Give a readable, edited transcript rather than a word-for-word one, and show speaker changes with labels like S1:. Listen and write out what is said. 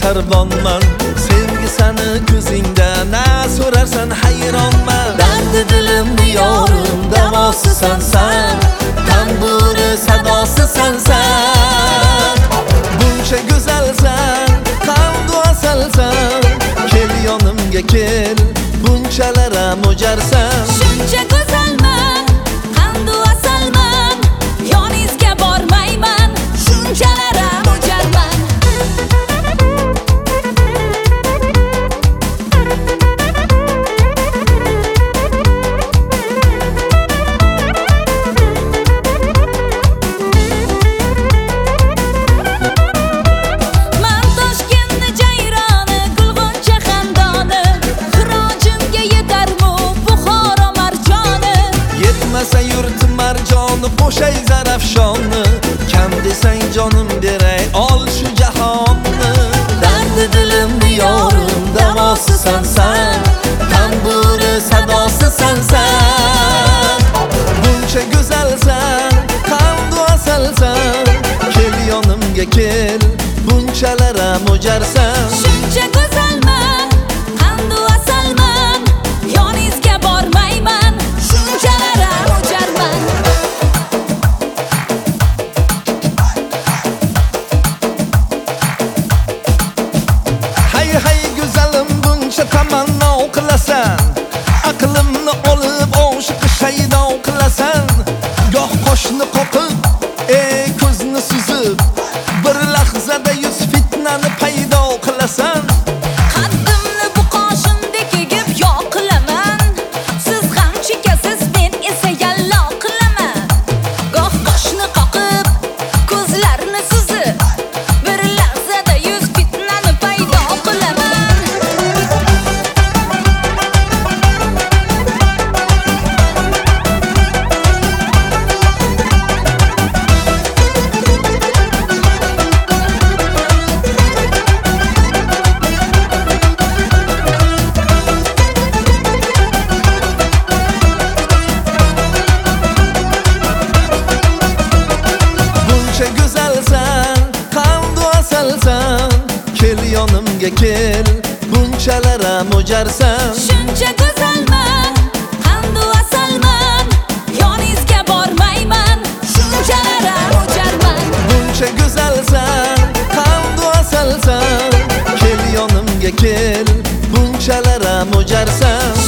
S1: mehribonman. Sevgi seni ko'zingda, na so'rarsan hayronman. Dardi dilimni yorim, davosi sensan, tamburi sadosi sensan. Buncha go'zalsan, qalbi asalsan, kel yonimga kel, bunchalara mo'jarsan.
S2: Shuncha go'zalman, qandu asalman, yoningizga bormayman, shunchalara mo'jarman. Man Toshkentni jayroni, Gulg'uncha xandoni, xirojimga yetarmi Buxoro marjoni.
S1: Yetmasa yurt marjoni, qo'shay zarafshonni, kam desang jonim beray, ol shu jahonni. Dardi dilimni yorim, davosi sensan, tamburi sadosi sensan. Buncha go'zalsan, qalbi asalsan, kel yonimga kel, bunchalara mo'jarsan.
S2: Shuncha go'zalman, qandu asalman, yoningizga bormayman, shunchalara mo'jarman.
S1: Hay hay go'zalim, buncha tamanno qilasan, aqlimni olib oshiq shaydo qilasan. Goh qoshni qoqib, ko'zni suzib, bir lahzada yuz fitnani paydo qilasan.
S2: Qaddimni bu qoshimdek egib yo'q qilaman, siz ham chekasiz, men esa yallo qilaman. Goh qoshni qoqib, ko'zlarni suzib, bir lahzada yuz fitnani paydo qilaman.
S1: Buncha go'zalsan, qalbi asalsan, kel yonimga kel, bunchalara mo'jarsan.
S2: Shuncha go'zalman, qandu asalman, yoningizga bormayman, shunchalara mo'jarman.
S1: Buncha go'zalsan, qalbi asalsan, kel yonimga kel, bunchalara mo'jarsan.